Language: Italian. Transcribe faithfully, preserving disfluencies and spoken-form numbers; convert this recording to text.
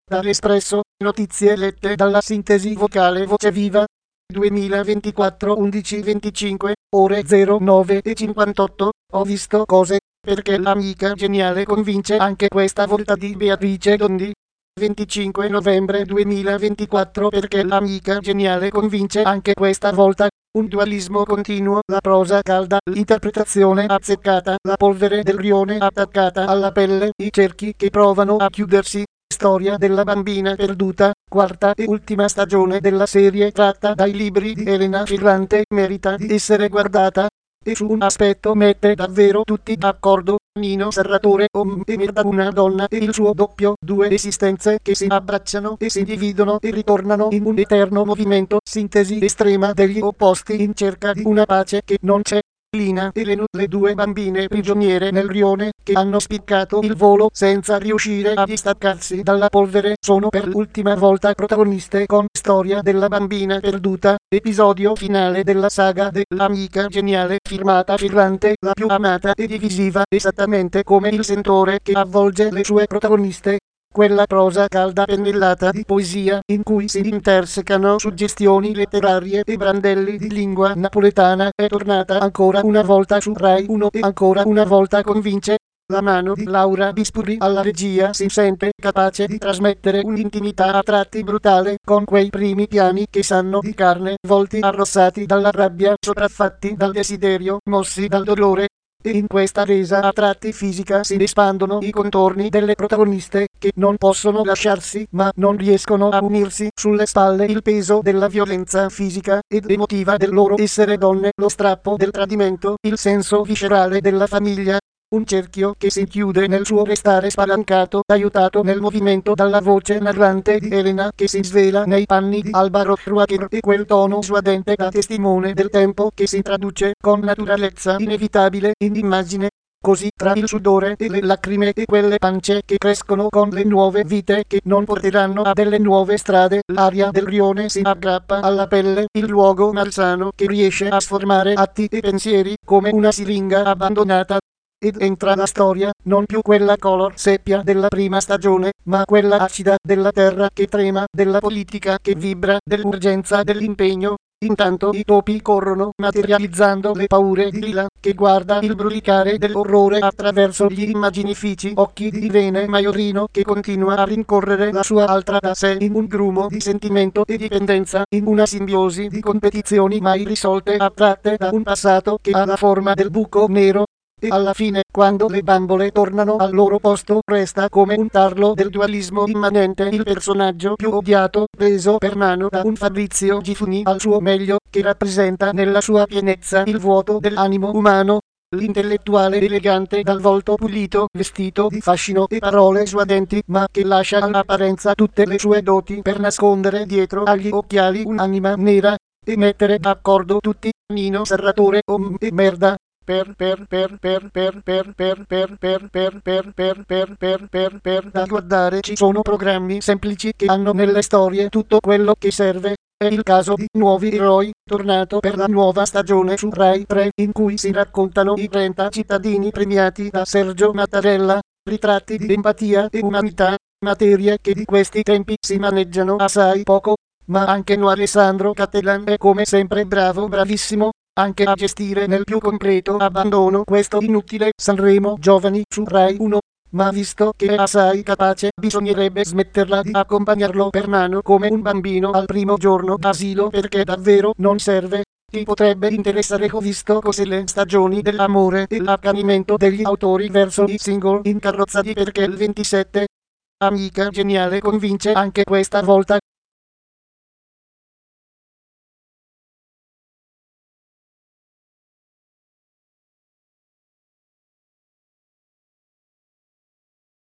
Dall'Espresso, notizie lette dalla sintesi vocale Voce Viva. duemilaventiquattro undici venticinque, ore zero nove e cinquantotto, ho visto cose, perché l'amica geniale convince anche questa volta di Beatrice Dondi. venticinque novembre duemilaventiquattro, perché l'amica geniale convince anche questa volta. Un dualismo continuo, la prosa calda, l'interpretazione azzeccata, la polvere del rione attaccata alla pelle, i cerchi che provano a chiudersi. Storia della bambina perduta, quarta e ultima stagione della serie tratta dai libri di Elena Ferrante, merita di essere guardata. E su un aspetto mette davvero tutti d'accordo, Nino Serratore, om e merda, una donna e il suo doppio, due esistenze che si abbracciano e si dividono e ritornano in un eterno movimento, sintesi estrema degli opposti in cerca di una pace che non c'è. Lina e Lenu, le due bambine prigioniere nel rione, che hanno spiccato il volo senza riuscire a distaccarsi dalla polvere, sono per l'ultima volta protagoniste con Storia della bambina perduta, episodio finale della saga dell'amica geniale firmata Ferrante, la più amata e divisiva, esattamente come il sentore che avvolge le sue protagoniste. Quella prosa calda pennellata di poesia, in cui si intersecano suggestioni letterarie e brandelli di lingua napoletana, è tornata ancora una volta su Rai uno e ancora una volta convince. La mano di Laura Bispuri alla regia si sente capace di trasmettere un'intimità a tratti brutale, con quei primi piani che sanno di carne, volti arrossati dalla rabbia, sopraffatti dal desiderio, mossi dal dolore. E in questa resa a tratti fisica si espandono i contorni delle protagoniste, che non possono lasciarsi, ma non riescono a unirsi, sulle spalle il peso della violenza fisica ed emotiva del loro essere donne, lo strappo del tradimento, il senso viscerale della famiglia. Un cerchio che si chiude nel suo restare spalancato, aiutato nel movimento dalla voce narrante di Elena che si svela nei panni di Alba Rohrwacher e quel tono suadente da testimone del tempo che si traduce con naturalezza inevitabile in immagine. Così tra il sudore e le lacrime e quelle pance che crescono con le nuove vite che non porteranno a delle nuove strade, l'aria del rione si aggrappa alla pelle, il luogo malsano che riesce a sformare atti e pensieri come una siringa abbandonata. Ed entra la storia, non più quella color seppia della prima stagione, ma quella acida della terra che trema, della politica che vibra, dell'urgenza dell'impegno. Intanto i topi corrono, materializzando le paure di Lila, che guarda il brulicare dell'orrore attraverso gli immaginifici occhi di Irene Maiorino, che continua a rincorrere la sua altra da sé in un grumo di sentimento e dipendenza, in una simbiosi di competizioni mai risolte, attratte da un passato che ha la forma del buco nero. E alla fine, quando le bambole tornano al loro posto, resta come un tarlo del dualismo immanente il personaggio più odiato, preso per mano da un Fabrizio Gifuni al suo meglio, che rappresenta nella sua pienezza il vuoto dell'animo umano. L'intellettuale elegante dal volto pulito, vestito di fascino e parole suadenti, ma che lascia all'apparenza tutte le sue doti per nascondere dietro agli occhiali un'anima nera, e mettere d'accordo tutti, Nino Serratore, om e merda. Per per per per per per per per per per per per per per per per da guardare. Ci sono programmi semplici che hanno nelle storie tutto quello che serve. È il caso di Nuovi Eroi, tornato per la nuova stagione su Rai tre, in cui si raccontano i trenta cittadini premiati da Sergio Mattarella, ritratti di empatia e umanità, materie che di questi tempi si maneggiano assai poco, ma anche no Alessandro Cattelan è come sempre bravo bravissimo, anche a gestire nel più completo abbandono questo inutile Sanremo Giovani su Rai uno, ma visto che è assai capace bisognerebbe smetterla di accompagnarlo per mano come un bambino al primo giorno d'asilo, perché davvero non serve. Ti potrebbe interessare. Ho visto cos'è le stagioni dell'amore e l'accanimento degli autori verso i single incarrozzati, perché il ventisette amica geniale convince anche questa volta.